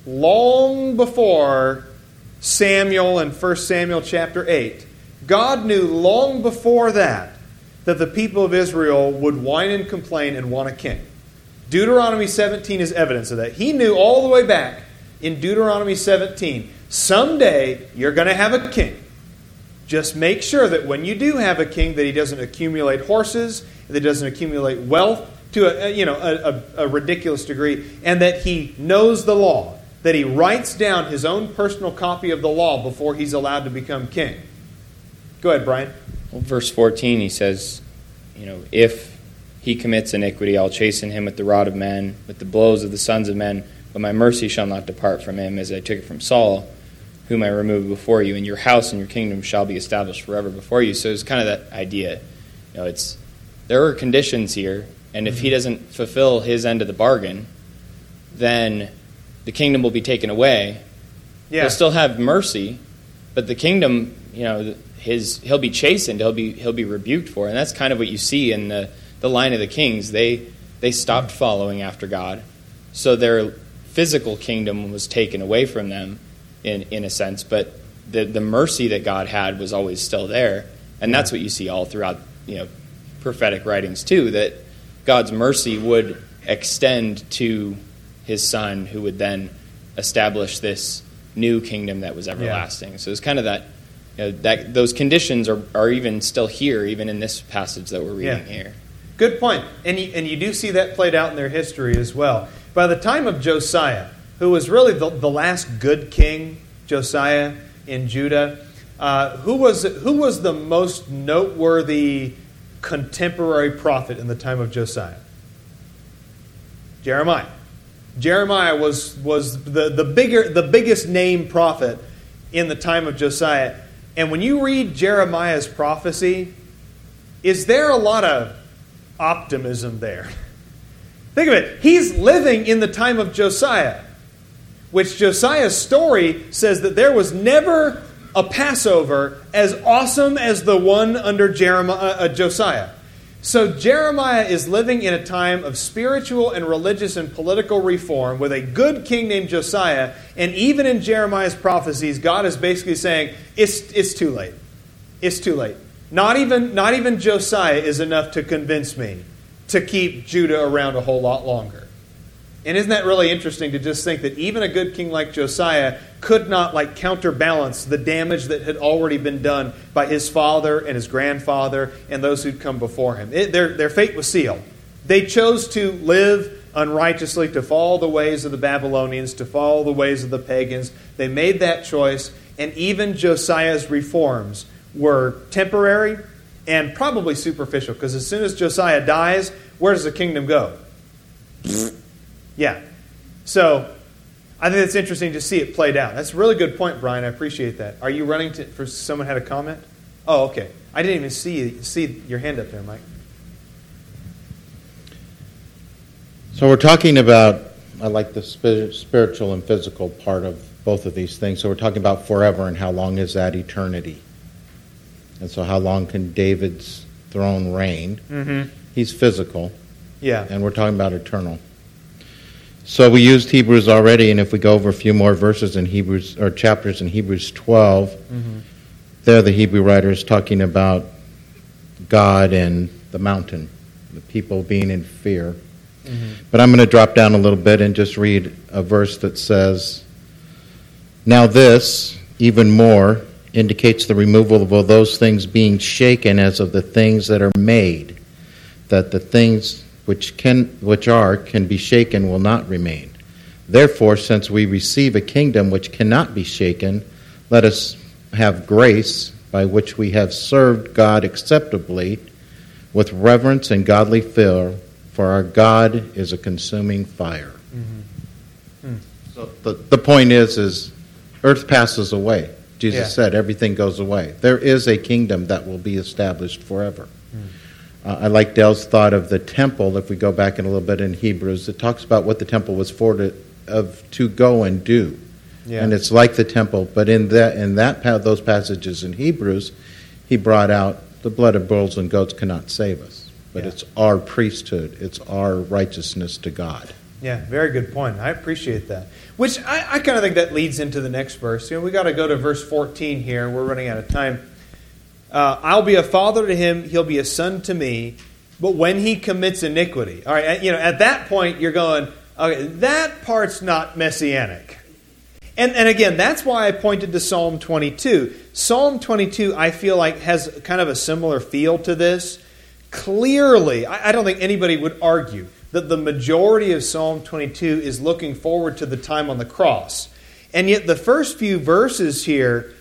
long before Samuel in 1 Samuel chapter 8. God knew long before that the people of Israel would whine and complain and want a king. Deuteronomy 17 is evidence of that. He knew all the way back in Deuteronomy 17, someday you're going to have a king. Just make sure that when you do have a king, that he doesn't accumulate horses, that he doesn't accumulate wealth to a ridiculous degree, and that he knows the law, that he writes down his own personal copy of the law before he's allowed to become king. Go ahead, Brian. Well, verse 14, he says, if he commits iniquity, I'll chasten him with the rod of men, with the blows of the sons of men, but my mercy shall not depart from him, as I took it from Saul, whom I removed before you, and your house and your kingdom shall be established forever before you. So it's kind of that idea. There are conditions here, and if he doesn't fulfill his end of the bargain, then the kingdom will be taken away. Yeah. He'll still have mercy, but the kingdom, he'll be chastened, he'll be rebuked for it. And that's kind of what you see in the line of the kings. They stopped following after God, so their physical kingdom was taken away from them in a sense, but the mercy that God had was always still there. And that's what you see all throughout prophetic writings too, that God's mercy would extend to his son, who would then establish this new kingdom that was everlasting. So it's kind of that those conditions are even still here, even in this passage that we're reading here. Good point. And you do see that played out in their history as well. By the time of Josiah, who was really the last good king, Josiah in Judah, who was the most noteworthy contemporary prophet in the time of Josiah? Jeremiah. Jeremiah was the biggest named prophet in the time of Josiah. And when you read Jeremiah's prophecy, is there a lot of optimism there? Think of it. He's living in the time of Josiah, which Josiah's story says that there was never a Passover as awesome as the one under Josiah. So Jeremiah is living in a time of spiritual and religious and political reform with a good king named Josiah, and even in Jeremiah's prophecies, God is basically saying, it's too late. It's too late. Not even Josiah is enough to convince me to keep Judah around a whole lot longer. And isn't that really interesting to just think that even a good king like Josiah could not counterbalance the damage that had already been done by his father and his grandfather and those who'd come before him. Their fate was sealed. They chose to live unrighteously, to follow the ways of the Babylonians, to follow the ways of the pagans. They made that choice, and even Josiah's reforms were temporary and probably superficial, because as soon as Josiah dies, where does the kingdom go? Yeah. So I think it's interesting to see it played out. That's a really good point, Brian. I appreciate that. Are you running for someone had a comment? Oh, okay. I didn't even see your hand up there, Mike. So we're talking about, I like the spiritual and physical part of both of these things. So we're talking about forever, and how long is that eternity? And so how long can David's throne reign? Mm-hmm. He's physical. Yeah. And we're talking about eternal. So we used Hebrews already, and if we go over a few more verses in Hebrews, or chapters in Hebrews 12, there the Hebrew writer is talking about God and the mountain, the people being in fear. But I'm going to drop down a little bit and just read a verse that says, "Now this, even more, indicates the removal of all those things being shaken as of the things that are made, that the things which can be shaken will not remain. Therefore, since we receive a kingdom which cannot be shaken, let us have grace by which we have served God acceptably with reverence and godly fear, for our God is a consuming fire." So the point is earth passes away. Jesus said everything goes away. There is a kingdom that will be established forever. I like Dale's thought of the temple. If we go back in a little bit in Hebrews, it talks about what the temple was for to go and do. Yeah. And it's like the temple, but in those passages in Hebrews, he brought out the blood of bulls and goats cannot save us. But it's our priesthood. It's our righteousness to God. Yeah, very good point. I appreciate that. Which I kind of think that leads into the next verse. We got to go to verse 14 here. We're running out of time. I'll be a father to him, he'll be a son to me, but when he commits iniquity. All right, at that point you're going, okay, that part's not messianic. And again, that's why I pointed to Psalm 22. Psalm 22, I feel like, has kind of a similar feel to this. Clearly, I don't think anybody would argue that the majority of Psalm 22 is looking forward to the time on the cross. And yet the first few verses here,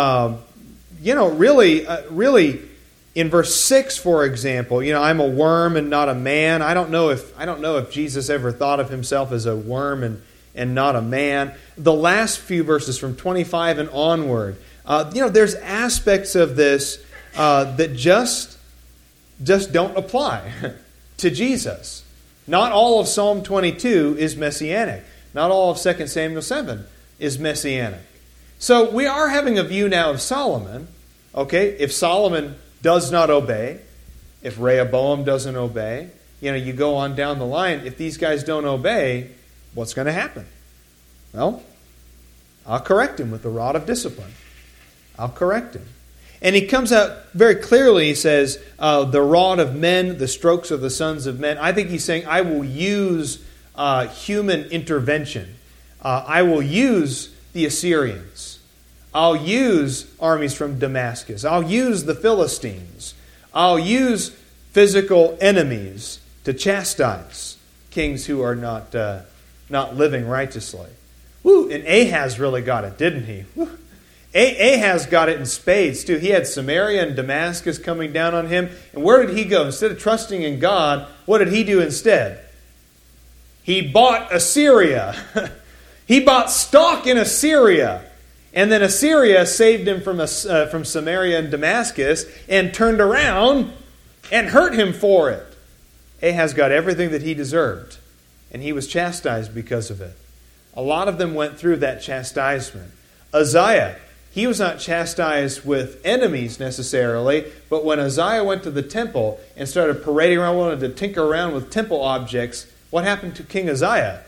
really, in verse 6, for example, I'm a worm and not a man. I don't know if Jesus ever thought of himself as a worm and not a man. The last few verses from 25 and onward, there's aspects of this that just don't apply to Jesus. Not all of Psalm 22 is messianic. Not all of 2 Samuel 7 is messianic. So we are having a view now of Solomon. Okay, if Solomon does not obey, if Rehoboam doesn't obey, you go on down the line. If these guys don't obey, what's going to happen? Well, I'll correct him with the rod of discipline. I'll correct him. And he comes out very clearly, he says, the rod of men, the strokes of the sons of men. I think he's saying, I will use human intervention. I will use the Assyrians. I'll use armies from Damascus. I'll use the Philistines. I'll use physical enemies to chastise kings who are not living righteously. Woo! And Ahaz really got it, didn't he? Woo. Ahaz got it in spades, too. He had Samaria and Damascus coming down on him. And where did he go? Instead of trusting in God, what did he do instead? He bought Assyria. He bought stock in Assyria. And then Assyria saved him from Samaria and Damascus and turned around and hurt him for it. Ahaz got everything that he deserved, and he was chastised because of it. A lot of them went through that chastisement. Uzziah, he was not chastised with enemies necessarily, but when Uzziah went to the temple and started parading around, wanted to tinker around with temple objects, what happened to King Uzziah?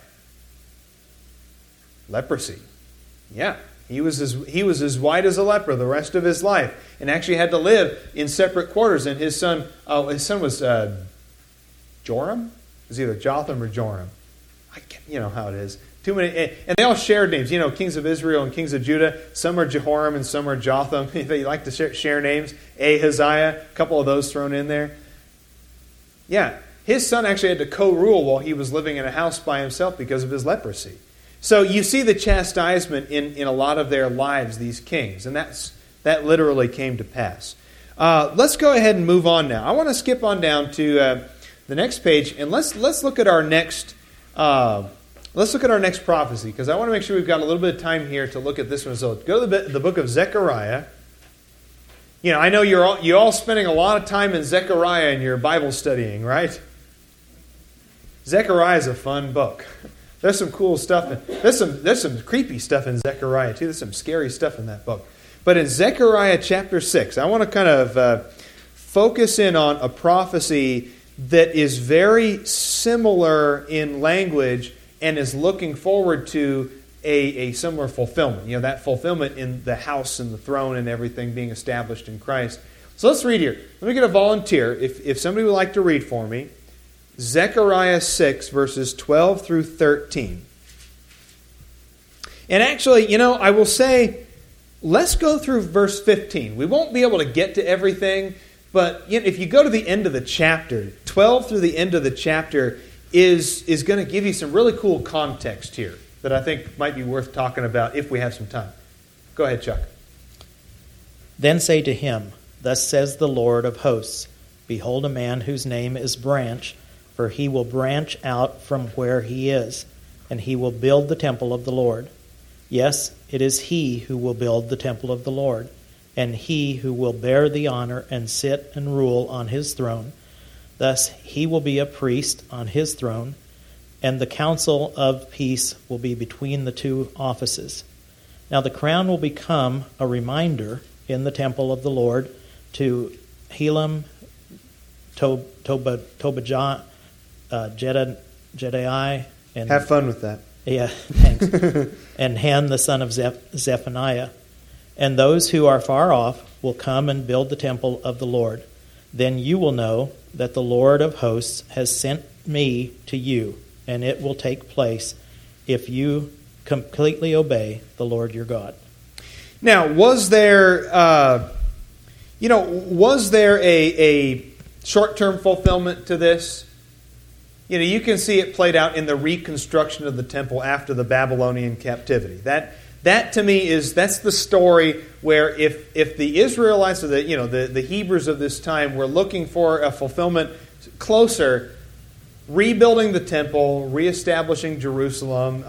Leprosy. Yeah. He was as white as a leper the rest of his life, and actually had to live in separate quarters. And his son was Joram. It was either Jotham or Joram. You know how it is. Too many, and they all shared names. Kings of Israel and kings of Judah. Some are Jehoram and some are Jotham. They like to share names. Ahaziah, a couple of those thrown in there. Yeah, his son actually had to co-rule while he was living in a house by himself because of his leprosy. So you see the chastisement in a lot of their lives, these kings, and that literally came to pass. Let's go ahead and move on now. I want to skip on down to the next page, and let's look at our next prophecy, because I want to make sure we've got a little bit of time here to look at this one. So go to the book of Zechariah. I know you're all spending a lot of time in Zechariah in your Bible studying, right? Zechariah is a fun book. There's some cool stuff. There's some creepy stuff in Zechariah too. There's some scary stuff in that book. But in Zechariah chapter 6, I want to kind of focus in on a prophecy that is very similar in language and is looking forward to a similar fulfillment. That fulfillment in the house and the throne and everything being established in Christ. So let's read here. Let me get a volunteer. If somebody would like to read for me. Zechariah 6, verses 12 through 13. And actually, I will say, let's go through verse 15. We won't be able to get to everything, but if you go to the end of the chapter, 12 through the end of the chapter is going to give you some really cool context here that I think might be worth talking about if we have some time. Go ahead, Chuck. Then say to him, Thus says the Lord of hosts, Behold a man whose name is Branch, for he will branch out from where he is, and he will build the temple of the Lord. Yes, it is he who will build the temple of the Lord, and he who will bear the honor and sit and rule on his throne. Thus he will be a priest on his throne, and the council of peace will be between the two offices. Now the crown will become a reminder in the temple of the Lord to Helam, Tobijah, Jedai, And have fun with that. Yeah, thanks. And Han, the son of Zephaniah. And those who are far off will come and build the temple of the Lord. Then you will know that the Lord of hosts has sent me to you, and it will take place if you completely obey the Lord your God. Now, was there a short-term fulfillment to this? You can see it played out in the reconstruction of the temple after the Babylonian captivity. That to me that's the story where if the Israelites or the Hebrews of this time were looking for a fulfillment closer, rebuilding the temple, reestablishing Jerusalem,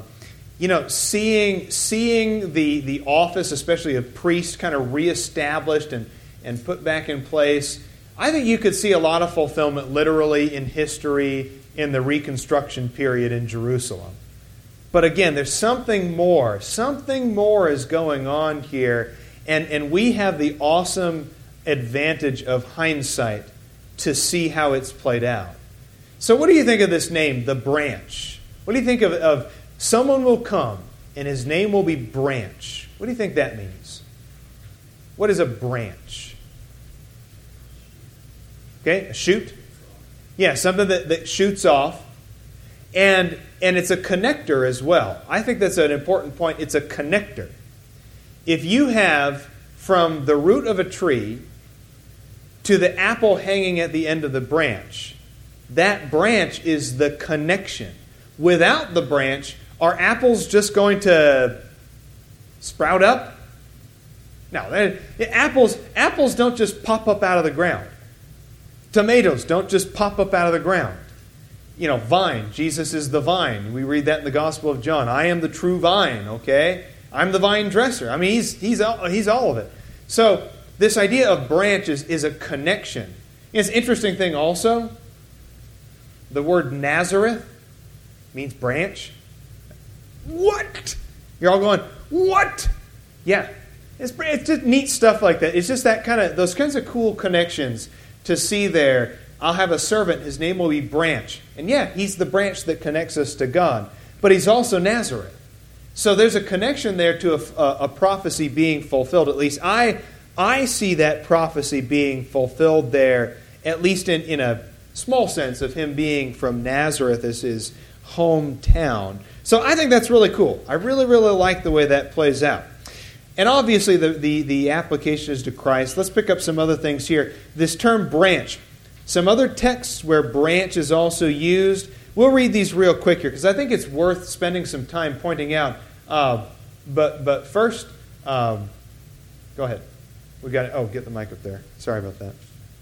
seeing the office, especially of priest, kind of reestablished and put back in place. I think you could see a lot of fulfillment literally in history in the reconstruction period in Jerusalem. But again, there's something more. Something more is going on here, and we have the awesome advantage of hindsight to see how it's played out. So what do you think of this name, the branch? What do you think of someone will come, and his name will be Branch? What do you think that means? What is a branch? Okay, a shoot? Yeah, something that shoots off. And it's a connector as well. I think that's an important point. It's a connector. If you have from the root of a tree to the apple hanging at the end of the branch, that branch is the connection. Without the branch, are apples just going to sprout up? No, apples don't just pop up out of the ground. Tomatoes don't just pop up out of the ground. Vine. Jesus is the vine. We read that in the Gospel of John. I am the true vine, okay? I'm the vine dresser. I mean, he's all of it. So this idea of branches is a connection. It's an interesting thing also. The word Nazareth means branch. What? You're all going, what? Yeah. It's just neat stuff like that. It's just those kinds of cool connections to see there. I'll have a servant, his name will be Branch. And yeah, he's the branch that connects us to God. But he's also Nazareth. So there's a connection there to a prophecy being fulfilled. At least I see that prophecy being fulfilled there, at least in a small sense of him being from Nazareth as his hometown. So I think that's really cool. I really, really like the way that plays out. And obviously the application is to Christ. Let's pick up some other things here. This term branch. Some other texts where branch is also used. We'll read these real quick here because I think it's worth spending some time pointing out. But first, go ahead. We got it. Oh, get the mic up there. Sorry about that.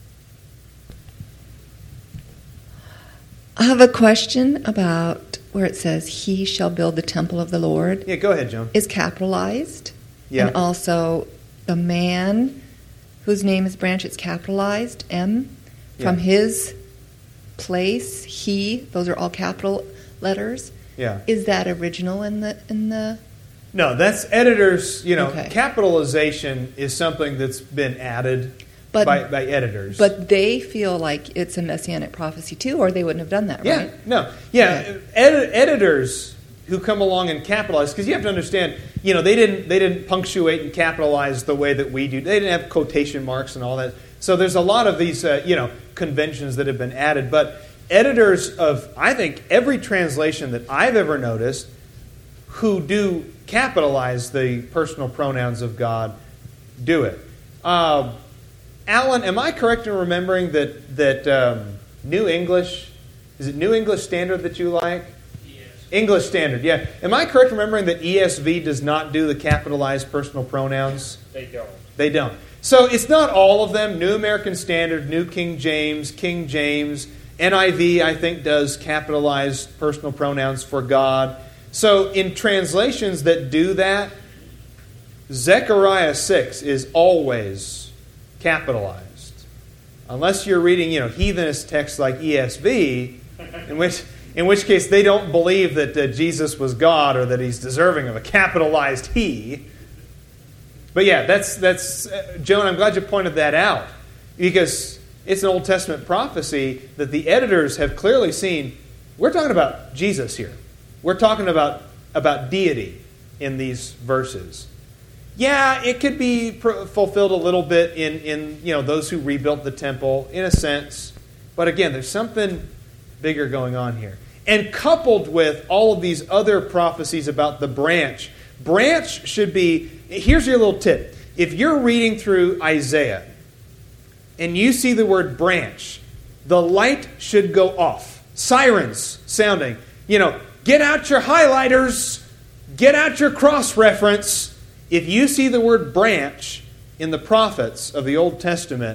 I have a question about where it says, "He shall build the temple of the Lord." Yeah, go ahead, Joan. Is capitalized. Yeah. And also the man whose name is Branch, it's capitalized, M. From his place, he, those are all capital letters. Yeah. Is that original in the No, that's editors, Okay. Capitalization is something that's been added by editors. But they feel like it's a messianic prophecy too, or they wouldn't have done that, right? No. Yeah. Okay. Editors who come along and capitalize, because you have to understand, they didn't punctuate and capitalize the way that we do. They didn't have quotation marks and all that. So there's a lot of these, conventions that have been added. But editors of, I think, every translation that I've ever noticed who do capitalize the personal pronouns of God do it. Alan, am I correct in remembering that New English, is it New English Standard that you like? Yes. English Standard, yeah. Am I correct in remembering that ESV does not do the capitalized personal pronouns? They don't. So it's not all of them. New American Standard, New King James, NIV, I think, does capitalized personal pronouns for God. So in translations that do that, Zechariah 6 is always capitalized. Unless you're reading, heathenist texts like ESV, in which case they don't believe that Jesus was God or that he's deserving of a capitalized he. But yeah, that's Joan, I'm glad you pointed that out, because it's an Old Testament prophecy that the editors have clearly seen We're talking about Jesus here. We're talking about deity in these verses. Yeah, it could be fulfilled a little bit in those who rebuilt the temple, in a sense. But again, there's something bigger going on here. And coupled with all of these other prophecies about the branch should be, here's your little tip. If you're reading through Isaiah and you see the word branch, the light should go off. Sirens sounding. Get out your highlighters. Get out your cross-reference. If you see the word branch in the prophets of the Old Testament,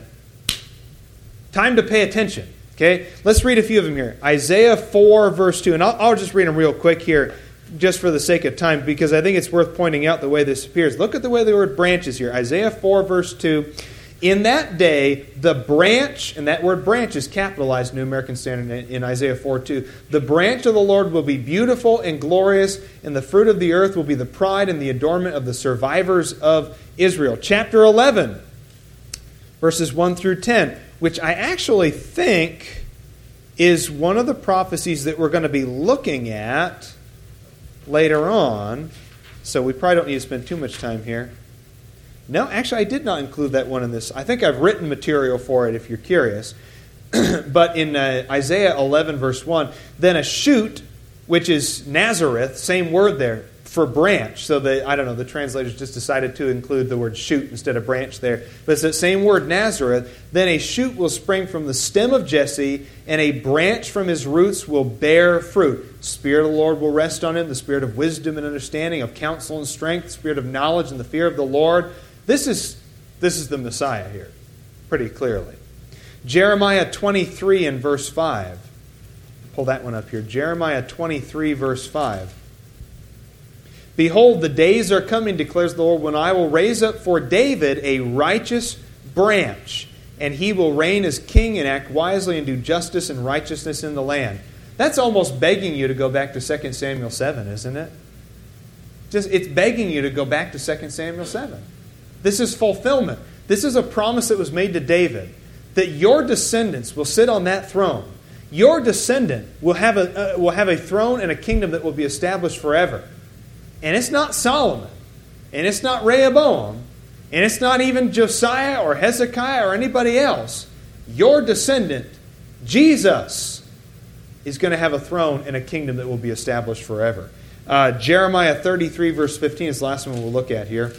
time to pay attention. Okay? Let's read a few of them here. Isaiah 4, verse 2. And I'll just read them real quick here, just for the sake of time, because I think it's worth pointing out the way this appears. Look at the way the word branch is here. Isaiah 4, verse 2. In that day, the branch, and that word branch is capitalized New American Standard in Isaiah 4:2. The branch of the Lord will be beautiful and glorious, and the fruit of the earth will be the pride and the adornment of the survivors of Israel. Chapter 11, verses 1 through 10, which I actually think is one of the prophecies that we're going to be looking at later on. So we probably don't need to spend too much time here. No, actually, I did not include that one in this. I think I've written material for it if you're curious. But in Isaiah 11, verse 1, then a shoot, which is Nazareth, same word there, for branch. So the translators just decided to include the word shoot instead of branch there. But it's that same word, Nazareth. Then a shoot will spring from the stem of Jesse, and a branch from his roots will bear fruit. The Spirit of the Lord will rest on him, the spirit of wisdom and understanding, of counsel and strength, the spirit of knowledge and the fear of the Lord. This is the Messiah here, pretty clearly. Jeremiah 23 and verse 5. Pull that one up here. Jeremiah 23, verse 5. Behold, the days are coming, declares the Lord, when I will raise up for David a righteous branch, and he will reign as king and act wisely and do justice and righteousness in the land. That's almost begging you to go back to 2 Samuel 7, isn't it? It's begging you to go back to 2 Samuel 7. This is fulfillment. This is a promise that was made to David, that your descendants will sit on that throne. Your descendant will have a throne and a kingdom that will be established forever. And it's not Solomon, and it's not Rehoboam, and it's not even Josiah or Hezekiah or anybody else. Your descendant, Jesus, is going to have a throne and a kingdom that will be established forever. Jeremiah 33, verse 15 is the last one we'll look at here.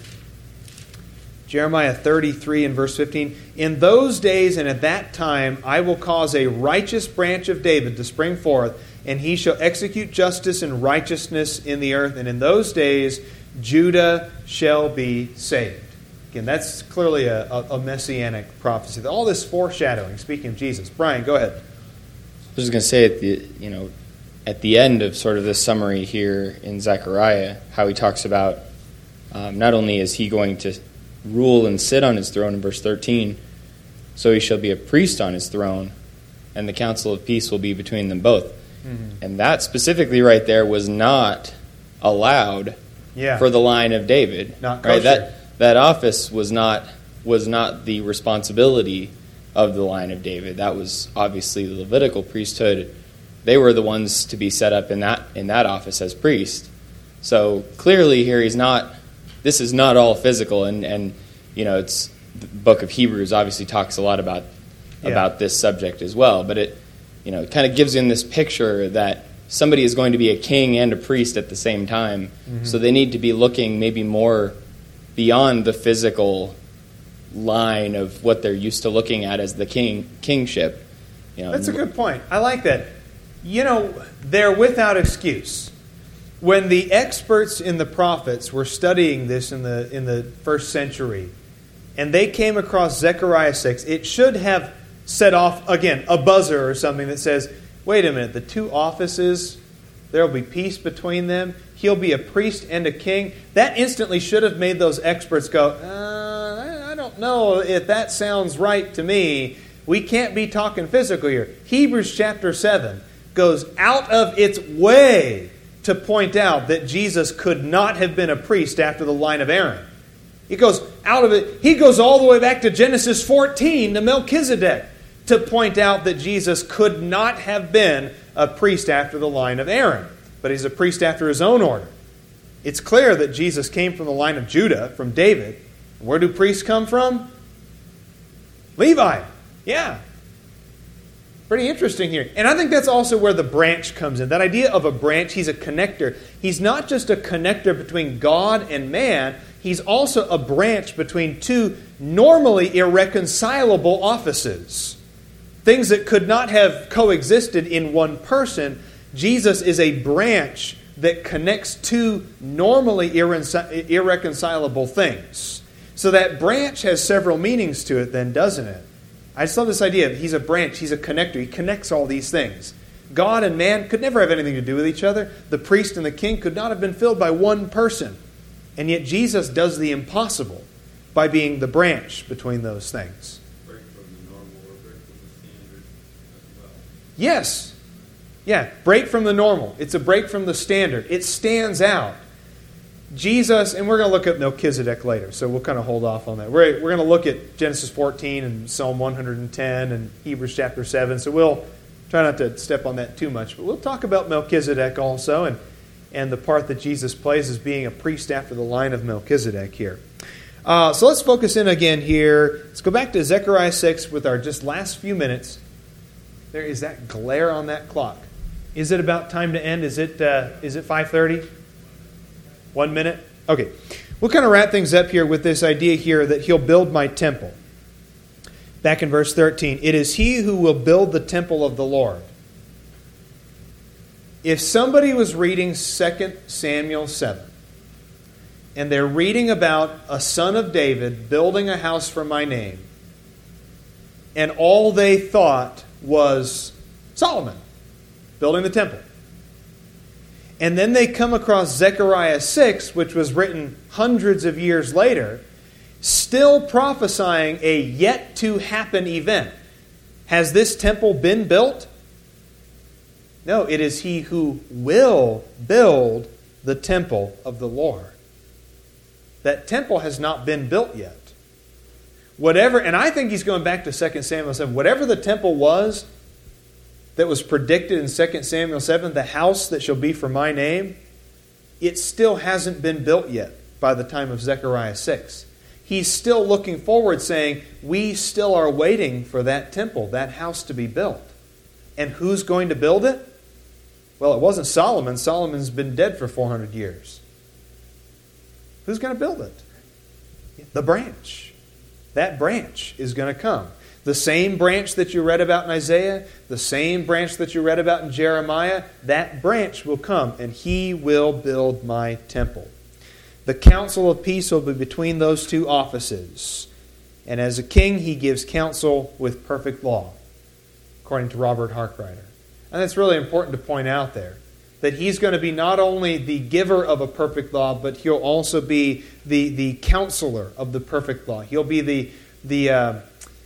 Jeremiah 33 and verse 15. In those days and at that time I will cause a righteous branch of David to spring forth, and he shall execute justice and righteousness in the earth. And in those days Judah shall be saved. Again, that's clearly a messianic prophecy. All this foreshadowing, speaking of Jesus. Brian, go ahead. I was just going to say at the end of sort of this summary here in Zechariah, how he talks about not only is he going to rule and sit on his throne in verse 13, so he shall be a priest on his throne, and the council of peace will be between them both. Mm-hmm. And that specifically right there was not allowed for the line of David. Not kosher. Right? That office was not the responsibility of the line of David. That was obviously the Levitical priesthood. They were the ones to be set up in that office as priest. So clearly here this is not all physical, and it's the book of Hebrews obviously talks a lot about this subject as well. But it kind of gives in this picture that somebody is going to be a king and a priest at the same time. Mm-hmm. So they need to be looking maybe more beyond the physical line of what they're used to looking at as the kingship. That's a good point. I like that. They're without excuse. When the experts in the prophets were studying this in the first century, and they came across Zechariah 6, it should have set off, again, a buzzer or something that says, wait a minute, the two offices, there will be peace between them. He'll be a priest and a king. That instantly should have made those experts go, I don't know if that sounds right to me. We can't be talking physical here. Hebrews chapter 7 goes out of its way to point out that Jesus could not have been a priest after the line of Aaron. He goes out of it. He goes all the way back to Genesis 14 to Melchizedek to point out that Jesus could not have been a priest after the line of Aaron, but he's a priest after his own order. It's clear that Jesus came from the line of Judah, from David. Where do priests come from? Levi. Yeah. Pretty interesting here. And I think that's also where the branch comes in. That idea of a branch, he's a connector. He's not just a connector between God and man, he's also a branch between two normally irreconcilable offices. Things that could not have coexisted in one person. Jesus is a branch that connects two normally irreconcilable things. So that branch has several meanings to it then, doesn't it? I just love this idea of he's a branch, he's a connector, he connects all these things. God and man could never have anything to do with each other. The priest and the king could not have been filled by one person. And yet Jesus does the impossible by being the branch between those things. Break from the normal or break from the standard as well. Yes. Yeah, break from the normal. It's a break from the standard. It stands out. Jesus, and we're going to look at Melchizedek later, so we'll kind of hold off on that. We're going to look at Genesis 14 and Psalm 110 and Hebrews chapter 7, so we'll try not to step on that too much. But we'll talk about Melchizedek also and the part that Jesus plays as being a priest after the line of Melchizedek here. So let's focus in again here. Let's go back to Zechariah 6 with our just last few minutes. There is that glare on that clock. Is it about time to end? Is it 5:30? 1 minute? Okay. We'll kind of wrap things up here with this idea here that he'll build my temple. Back in verse 13. It is he who will build the temple of the Lord. If somebody was reading 2 Samuel 7, and they're reading about a son of David building a house for my name, and all they thought was Solomon building the temple. And then they come across Zechariah 6, which was written hundreds of years later, still prophesying a yet-to-happen event. Has this temple been built? No, it is he who will build the temple of the Lord. That temple has not been built yet. Whatever, and I think he's going back to 2 Samuel 7. Whatever the temple was that was predicted in 2 Samuel 7, the house that shall be for my name, it still hasn't been built yet by the time of Zechariah 6. He's still looking forward saying, we still are waiting for that temple, that house to be built. And who's going to build it? Well, it wasn't Solomon. Solomon's been dead for 400 years. Who's going to build it? The branch. That branch is going to come. The same branch that you read about in Isaiah, the same branch that you read about in Jeremiah, that branch will come and he will build my temple. The counsel of peace will be between those two offices. And as a king, he gives counsel with perfect law, according to Robert Harkrider. And that's really important to point out there, that he's going to be not only the giver of a perfect law, but he'll also be the counselor of the perfect law. He'll be the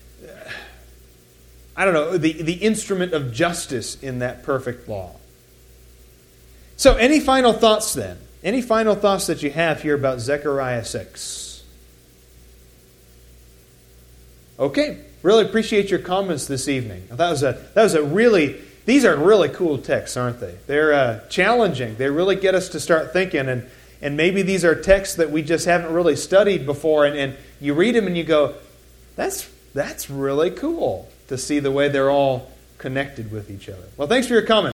instrument of justice in that perfect law. So any final thoughts then? Any final thoughts that you have here about Zechariah 6? Okay. Really appreciate your comments this evening. These are really cool texts, aren't they? They're challenging. They really get us to start thinking, and maybe these are texts that we just haven't really studied before, and you read them and you go, that's really cool to see the way they're all connected with each other. Well, thanks for your comments.